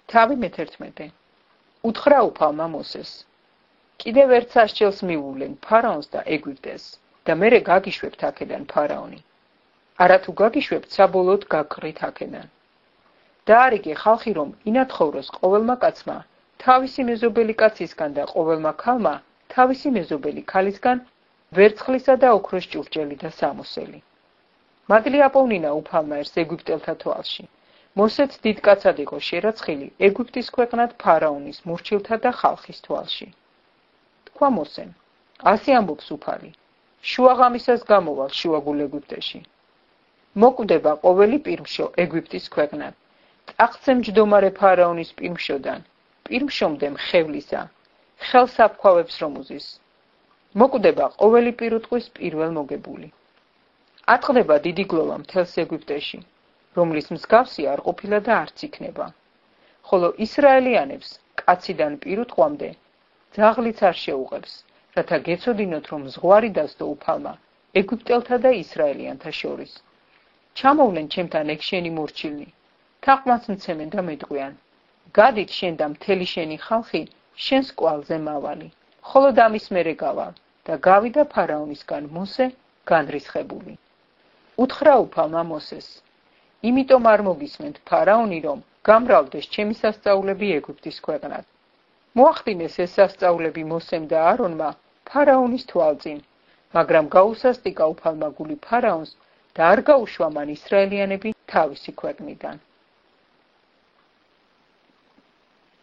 თავი მე-11. უთხრა უფალმა მოსეს. კიდევ ერთ სასჯელს მიუვლენ ფარაონს და ეგვიპტეს და მერე გაგიშვებთ აქედან ფარაონი. არათუ გაგიშვებთ საბოლოოდ გაგყრით აქედან. დაარიგე ხალხი რომ ინათხოვროს ყოველმა კაცმა თავისი მეზობელი კაცისგან და ყოველმა ქალმა თავისი მეზობელი ქალისგან ვერცხლისა და ოქროს ჭურჭელი და სამოსელი. მადლი აპოვნინა უფალმა ერთს ეგვიპტელთა თვალში. მოსეც დიდ კაცად იყო შერაცხილი ეგვიპტის ქვეყნად ფარაონის მორჩილთა და ხალხის თვალში. თქვა მოსემ, ასე ამბობს უფალი, შუაღამისას გამოვალ შუაგულ ეგვიპტეში. მოკვდება ყოველი პირმშო ეგვიპტის ქვეყნად, ტახტზე მჯდომარე ფარაონის პირმშოდან, პირმშომდე მხევლისა, ხელს აფქვავებს რომ უზის. მოკვდება ყოველი პირუტყვის პირველ მოგებული. ატყდება დიდი გლოვა მთელს ეგვიპტეში, რომლის მსგავსი არ ყოფილა და არც იქნება. ხოლო ისრაელიანებს კაციდან პირუტყვამდე ძაღლიც არ შეუღებს, რათა გეცოდინოთ რომ ზღვარი დასდო უფალმა ეგვიპტელთა და ისრაელიანთა შორის. ჩამოვლენ ჩემთან ეგ შენი მორჩილნი, თაყვანს მცემენ და მეტყვიან. გადით შენ და მთელი შენი ხალხი შენს კვალზე მავალი, ხოლო ამის მერე გავალ და გავიდა ფარაონისგან მოსე განრისხებული. უთხრა უფალმა მოსეს. იმიტომ არ მოგისმენთ ფარაონი რომ გამრავლდეს ჩემი სასწაულები ეგვიპტის ქვეყნად. მოახდინეს ეს სასწაულები მოსემ და არონმა ფარაონის თვალწინ, მაგრამ გაუსასტიკა უფალმა გული ფარაონს და არ გაუშვა მან ისრაელიანები თავისი ქვეყნიდან.